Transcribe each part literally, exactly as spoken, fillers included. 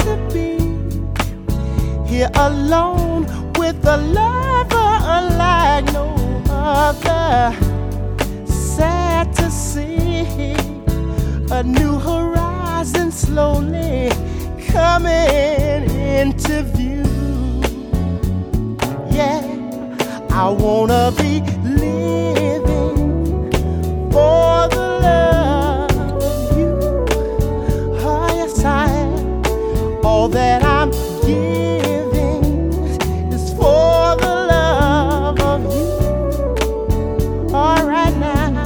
to be here alone with a lover unlike no other. Sad to see a new horizon slowly coming into view. Yeah, I wanna be living for the love of you. Oh yes, I am. All that I'm giving is for the love of you. All right now,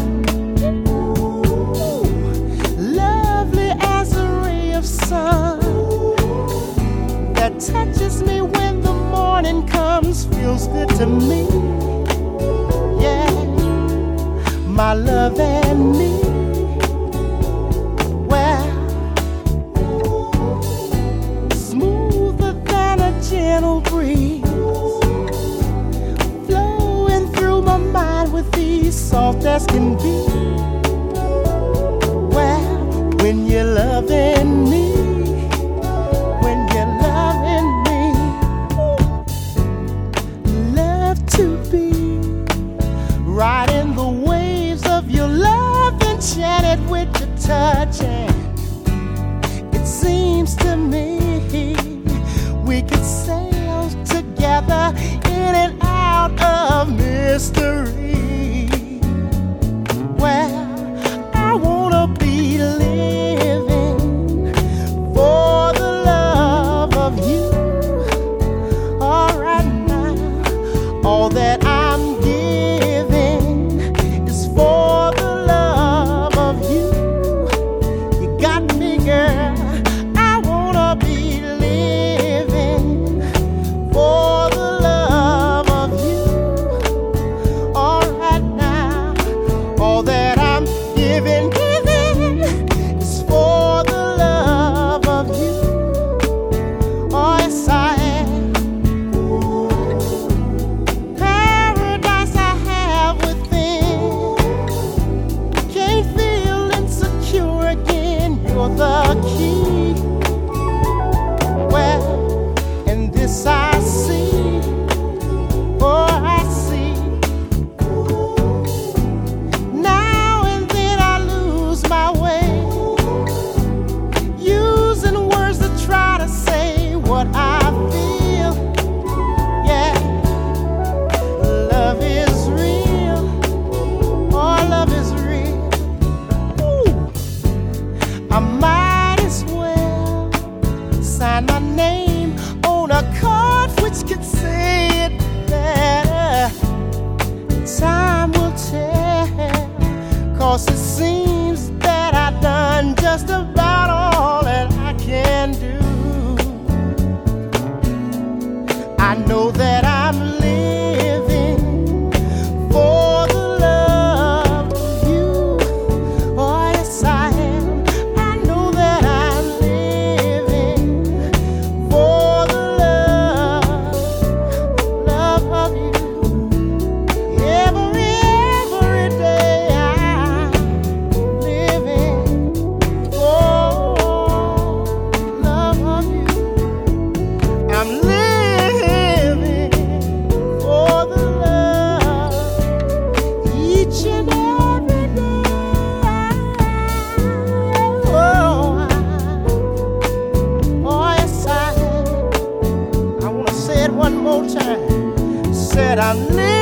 ooh, lovely as a ray of sun that touches me when the morning comes, feels good to me. Yeah, my love and me. Well, smoother than a gentle breeze, flowing through my mind with ease, soft as can be. Well, when you're loving me, riding the waves of your love, enchanted with your touch. And it seems to me we could sail together in and out of mystery. Well, I wanna be living for the love of you. All right now, all that I'm giving for the love of you. You got me, girl. I wanna be living for the love of you. All right now, all that I'm giving, giving is for the love of you. Oh yes, I am. Paradise I have within. You're the key. Well, and this I see, oh I see. Now and then I lose my way, using words to try to say what I feel. Yeah, love is real. Oh, love is real. I might as well sign my name on a card which could say it better. Time will tell, 'cause it seems that I've done just about all that I can do. I know that I'm living for the love of you. Oh yes, I am. One more time, said I'm living.